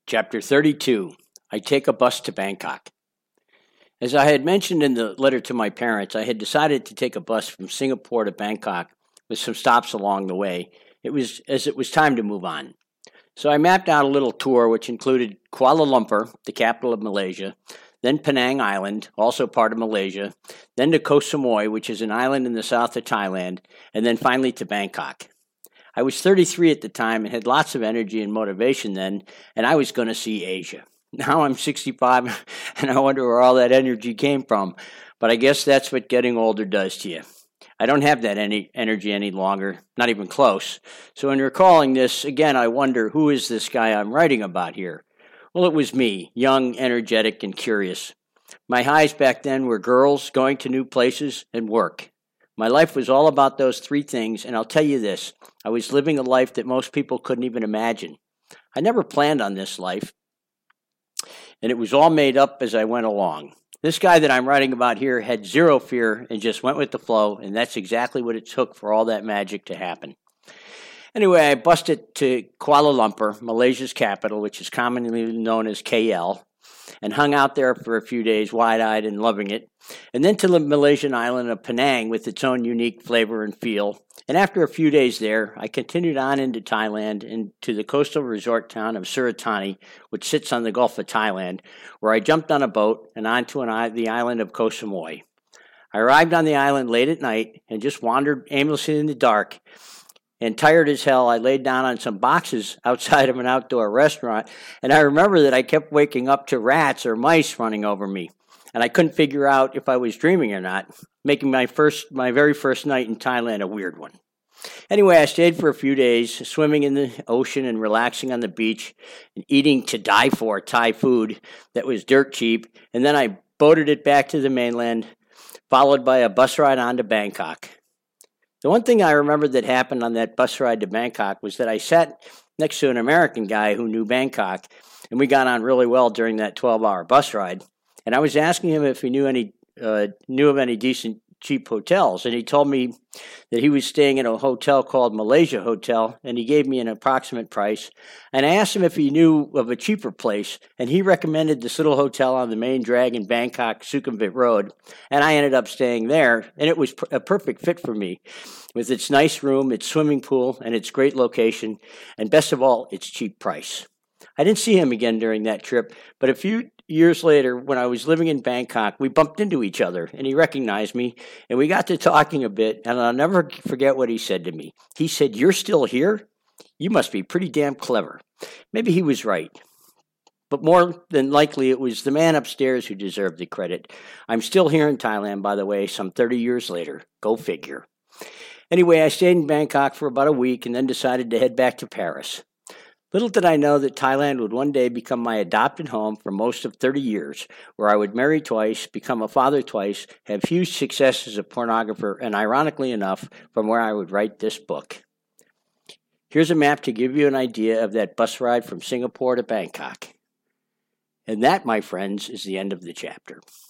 Chapter 32, I Take a Bus to Bangkok. As I had mentioned in the letter to my parents, I had decided to take a bus from Singapore to Bangkok with some stops along the way. It was time to move on. So I mapped out a little tour which included Kuala Lumpur, the capital of Malaysia, then Penang Island, also part of Malaysia, then to Koh Samui, which is an island in the south of Thailand, and then finally to Bangkok. I was 33 at the time and had lots of energy and motivation then, and I was going to see Asia. Now I'm 65, and I wonder where all that energy came from. But I guess that's what getting older does to you. I don't have that energy any longer, not even close. So in recalling this, again, I wonder, who is this guy I'm writing about here? Well, it was me, young, energetic, and curious. My highs back then were girls, going to new places, and work. My life was all about those three things, and I'll tell you this, I was living a life that most people couldn't even imagine. I never planned on this life, and it was all made up as I went along. This guy that I'm writing about here had zero fear and just went with the flow, and that's exactly what it took for all that magic to happen. Anyway, I busted to Kuala Lumpur, Malaysia's capital, which is commonly known as KL, and hung out there for a few days, wide-eyed and loving it, and then to the Malaysian island of Penang with its own unique flavor and feel. And after a few days there, I continued on into Thailand and to the coastal resort town of Suratani, which sits on the Gulf of Thailand, where I jumped on a boat and onto the island of Koh Samui. I arrived on the island late at night and just wandered aimlessly in the dark. And tired as hell, I laid down on some boxes outside of an outdoor restaurant, and I remember that I kept waking up to rats or mice running over me, and I couldn't figure out if I was dreaming or not, making my very first night in Thailand a weird one. Anyway, I stayed for a few days, swimming in the ocean and relaxing on the beach, and eating to die for Thai food that was dirt cheap, and then I boated it back to the mainland, followed by a bus ride on to Bangkok. The one thing I remember that happened on that bus ride to Bangkok was that I sat next to an American guy who knew Bangkok, and we got on really well during that 12-hour bus ride. And I was asking him if he knew of any decent, cheap hotels, and he told me that he was staying in a hotel called Malaysia Hotel, and he gave me an approximate price. And I asked him if he knew of a cheaper place, and he recommended this little hotel on the main drag in Bangkok, Sukhumvit Road, and I ended up staying there, and it was a perfect fit for me, with its nice room, its swimming pool, and its great location, and best of all, its cheap price. I didn't see him again during that trip, but a few years later, when I was living in Bangkok, we bumped into each other, and he recognized me, and we got to talking a bit, and I'll never forget what he said to me. He said, "You're still here? You must be pretty damn clever." Maybe he was right, but more than likely it was the man upstairs who deserved the credit. I'm still here in Thailand, by the way, some 30 years later. Go figure. Anyway, I stayed in Bangkok for about a week and then decided to head back to Paris. Little did I know that Thailand would one day become my adopted home for most of 30 years, where I would marry twice, become a father twice, have huge success as a pornographer, and ironically enough, from where I would write this book. Here's a map to give you an idea of that bus ride from Singapore to Bangkok. And that, my friends, is the end of the chapter.